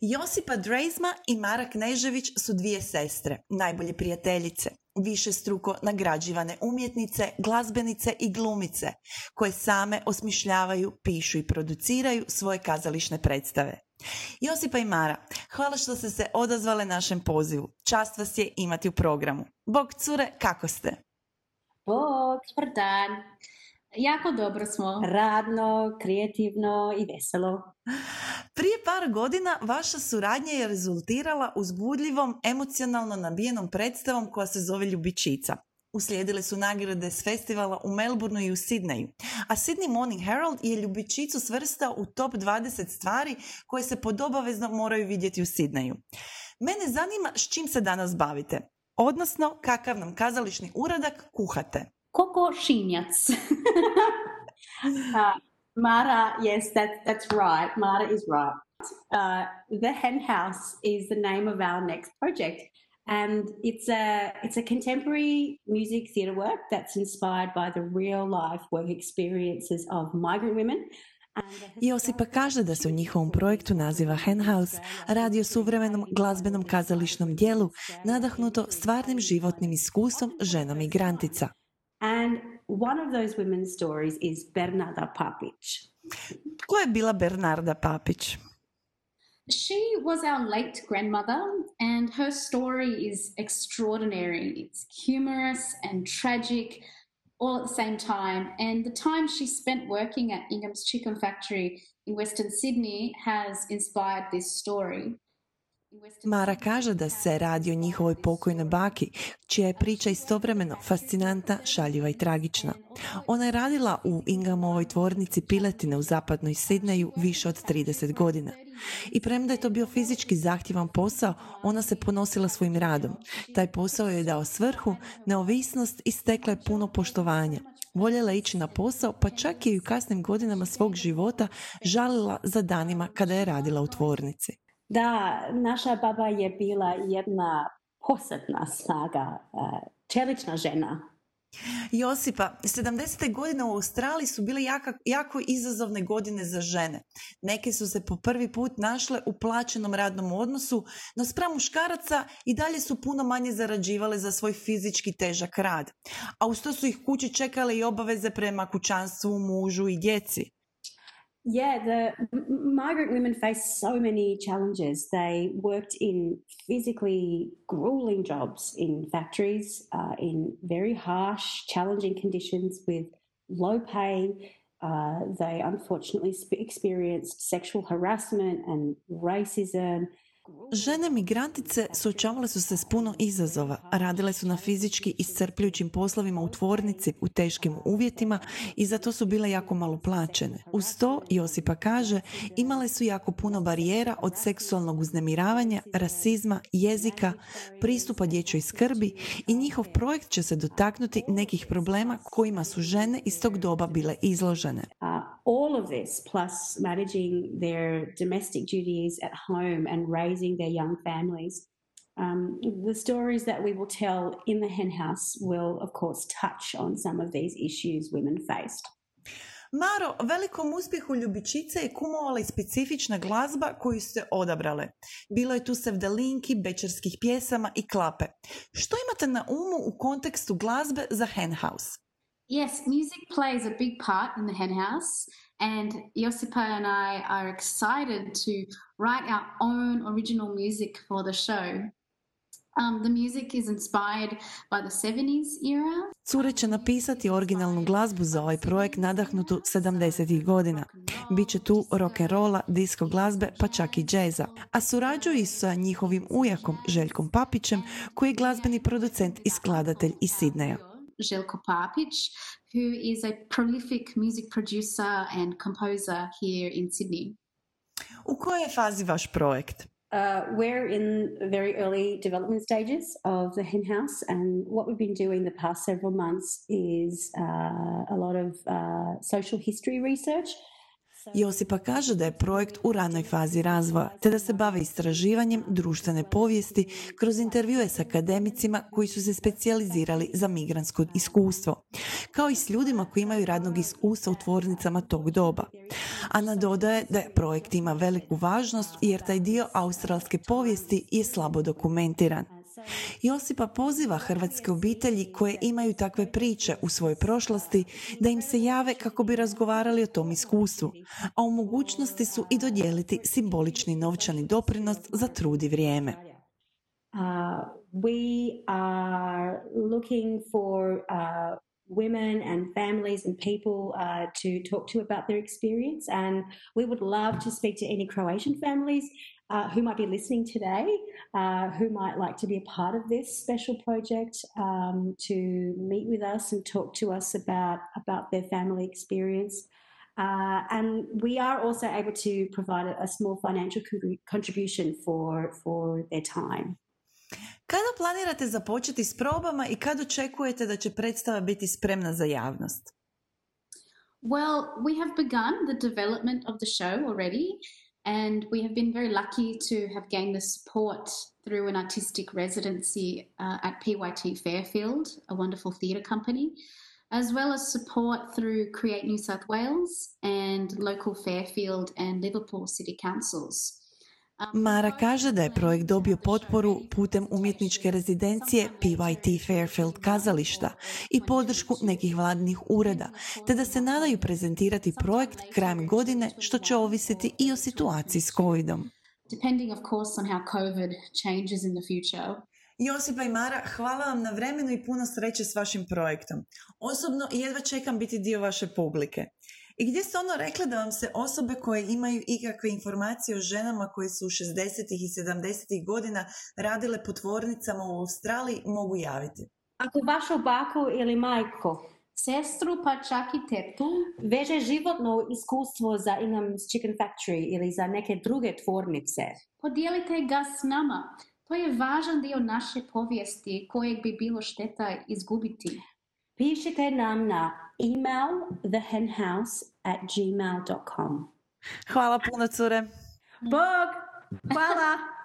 Josipa Dreisma i Mara Knežević su dvije sestre, najbolje prijateljice, višestruko nagrađivane umjetnice, glazbenice i glumice, koje same osmišljavaju, pišu i produciraju svoje kazališne predstave. Josipa i Mara, hvala što ste se odazvale našem pozivu. Čast vas je imati u programu. Bog cure, kako ste? Bog, dobar dan. Jako dobro smo. Radno, kreativno i veselo. Prije par godina vaša suradnja je rezultirala uzbudljivom, emocionalno nabijenom predstavom koja se zove Ljubičica. Uslijedile su nagrade s festivala u Melbourneu i u Sidneju, a Sydney Morning Herald je Ljubičicu svrstao u top 20 stvari koje se podobavezno moraju vidjeti u Sidneju. Mene zanima s čim se danas bavite, odnosno kakav nam kazališni uradak kuhate. Kokošinjac. Mara, yes, that's right. Mara is right. The Hen House is the name of our next project, and it's a contemporary music theatre work that's inspired by the real life work experiences of migrant women. Josipa kaže da se u njihovom projektu naziva Hen House radi o suvremenom glazbenom kazališnom dijelu nadahnuto stvarnim životnim iskustvom žena migrantica. And one of those women's stories is Bernarda Papić. Ko je bila Bernarda Papić? She was our late grandmother, and her story is extraordinary. It's humorous and tragic all at the same time. And the time she spent working at Ingham's Chicken Factory in Western Sydney has inspired this story. Mara kaže da se radi o njihovoj pokojnoj baki, čija je priča istovremeno fascinantna, šaljiva i tragična. Ona je radila u Inghamovoj tvornici piletine u zapadnoj Sidneju više od 30 godina. I premda je to bio fizički zahtjevan posao, ona se ponosila svojim radom. Taj posao je dao svrhu, neovisnost i stekla je puno poštovanja. Voljela ići na posao, pa čak je i u kasnim godinama svog života žalila za danima kada je radila u tvornici. Da, naša baba je bila jedna posebna snaga, čelična žena. Josipa, 70. godine u Australiji su bile jako izazovne godine za žene. Neke su se po prvi put našle u plaćenom radnom odnosu, no spram muškaraca i dalje su puno manje zarađivale za svoj fizički težak rad. A uz to su ih kući čekale i obaveze prema kućanstvu, mužu i djeci. Yeah, the migrant women face so many challenges. They worked in physically grueling jobs in factories, in very harsh, challenging conditions with low pay. They unfortunately experienced sexual harassment and racism. Žene migrantice suočavale su se s puno izazova, radile su na fizički iscrpljujućim poslovima u tvornici u teškim uvjetima i zato su bile jako malo plaćene. Uz to, Josipa kaže, imale su jako puno barijera od seksualnog uznemiravanja, rasizma, jezika, pristupa dječjoj skrbi i njihov projekt će se dotaknuti nekih problema kojima su žene iz tog doba bile izložene. All of this, plus managing their domestic duties at home and raising their young families, the stories that we will tell in the Hen House will, of course, touch on some of these issues women faced. Maro, velikom uspjehu Ljubičice je kumovala i specifična glazba koju ste odabrale. Bilo je tu sevdalinki, bečarskih pjesama i klape. Što imate na umu u kontekstu glazbe za Hen House? Yes, music plays a big part in the Hen House, and Josipa and I are excited to write our own original music for the show. The music is inspired by the 70s era. Cure će napisati originalnu glazbu za ovaj projekt nadahnutu 70-ih godina. Biće tu rock'n'rolla, disco glazbe, pa čak i džeza. A surađuju i sa njihovim ujakom Željkom Papićem, koji je glazbeni producent i skladatelj iz Sidneja. Željko Papić, who is a prolific music producer and composer here in Sydney. U kojoj je fazi vaš projekt? We're in very early development stages of the Hen House, and what we've been doing the past several months is a lot of social history research. Josipa kaže da je projekt u ranoj fazi razvoja, te da se bave istraživanjem društvene povijesti kroz intervjue s akademicima koji su se specijalizirali za migrantsko iskustvo, kao i s ljudima koji imaju radnog iskustva u tvornicama tog doba. Ana dodaje da projekt ima veliku važnost jer taj dio australske povijesti je slabo dokumentiran. Josipa poziva hrvatske obitelji koje imaju takve priče u svojoj prošlosti da im se jave kako bi razgovarali o tom iskustvu, a u mogućnosti su i dodijeliti simbolični novčani doprinos za trud i vrijeme. We are looking for women and families and people to talk to about their experience, and we would love to speak to any Croatian families who might be listening today, who might like to be a part of this special project, to meet with us and talk to us about their family experience. And we are also able to provide a small financial contribution for their time. Kada planirate započeti s probama i kad očekujete da će predstava biti spremna za javnost? Well, we have begun the development of the show already, and we have been very lucky to have gained the support through an artistic residency at PYT Fairfield, a wonderful theatre company, as well as support through Create New South Wales and local Fairfield and Liverpool city councils. Mara kaže da je projekt dobio potporu putem umjetničke rezidencije PYT Fairfield kazališta i podršku nekih vladinih ureda, te da se nadaju prezentirati projekt krajem godine, što će ovisiti i o situaciji s COVID-om. Depending of course on how COVID changes in the future. Josipa i Mara, hvala vam na vremenu i puno sreće s vašim projektom. Osobno jedva čekam biti dio vaše publike. I gdje ste rekli da vam se osobe koje imaju ikakve informacije o ženama koje su u 60. i 70. godina radile po tvornicama u Australiji mogu javiti? Ako vašu baku ili majku, sestru pa čak i tetu veže životno iskustvo za Ingham's Chicken Factory ili za neke druge tvornice, podijelite ga s nama. To je važan dio naše povijesti kojeg bi bilo šteta izgubiti. Pišite nam na email thehenhouse@gmail.com. Hvala puno, cure. Bog! Hvala!